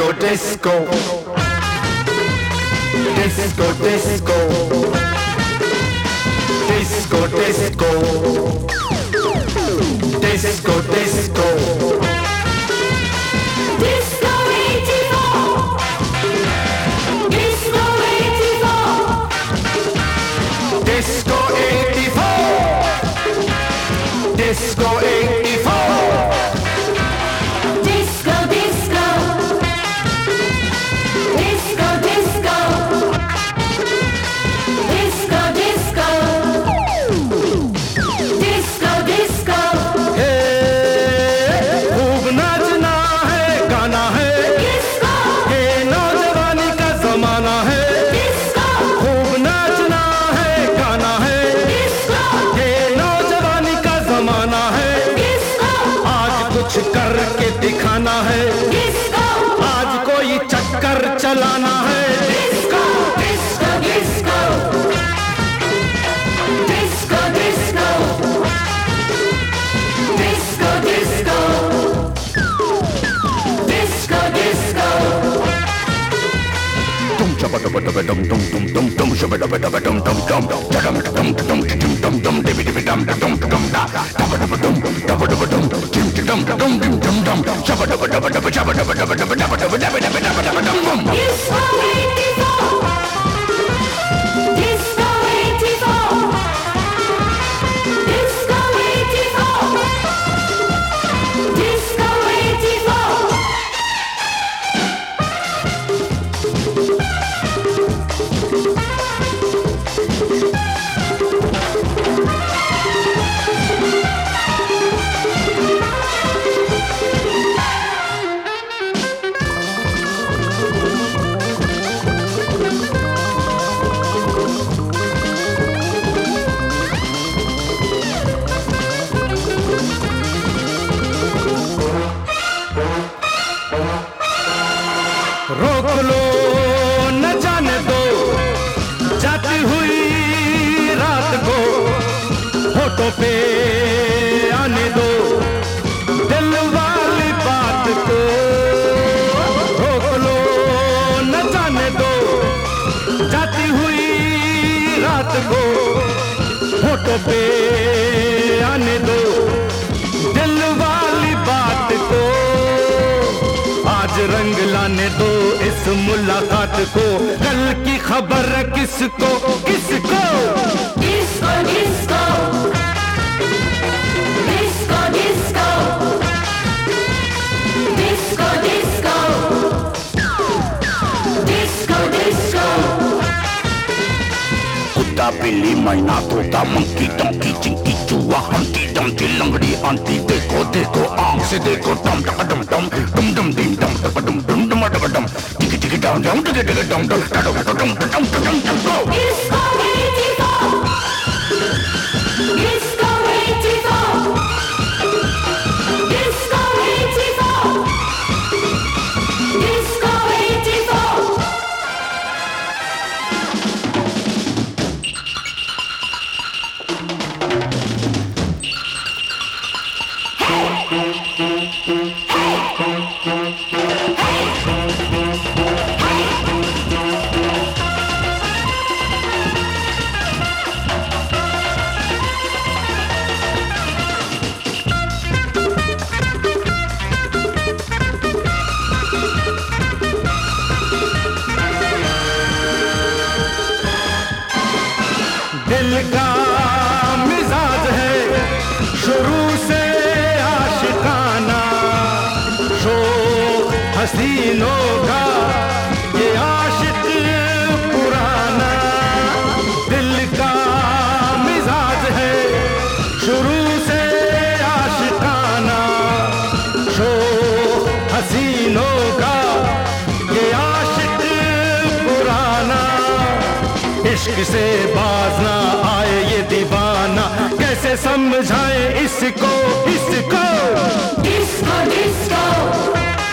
disco, disco, disco, disco, disco, disco, disco, disco 84, disco 84, disco 84, disco 84. करके दिखाना है, आज कोई चक्कर चलाना है। Disco disco disco disco disco disco disco disco disco तुम चबट बट बटम तुम शबट बट बटम तुम चडम तुम डिबि डिबि डम डम डम डा डबट बटम dum dum dum dum dum dum shabba dabba dabba dabba shabba dabba dabba dabba dabba dabba dabba dabba dabba dabba dum dum. Disco 84, Disco 84, Disco 84, Disco 84. रोक लो न जाने दो जाती हुई रात को, होठों पे आने दो दिल वाली बात को। रोक लो न जाने दो जाती हुई रात को, होठों पे आने दो दिल वाली बात को। आज रंग लाने दो इस मुलाकात को, कल की खबर किसको किसको। Disco disco disco disco disco disco disco disco कुत्ता बिल्ली मैना तोता मंकी टंकी चिंकी चूहा हंटी डंकी लंगड़ी आंटी देखो देखो आंख से देखो टम टम टम टम टम टम डिम टम टम टम टम टम टम टम टिकी टिकी टम टम टिकी टिकी टम टम टम टम टम टम टम टम गो। Disco 84, Disco 84, Disco 84, Disco 84. दिल का मिजाज है शुरू से आशिकाना, शौक हसीनों का ये आशिक पुराना। दिल का मिजाज है शुरू से आशिकाना, शौक हसीनों का ये आशिक पुराना। इश्क से बाज ना आए ये दीवाना, कैसे समझाए इसको इसको। Disco disco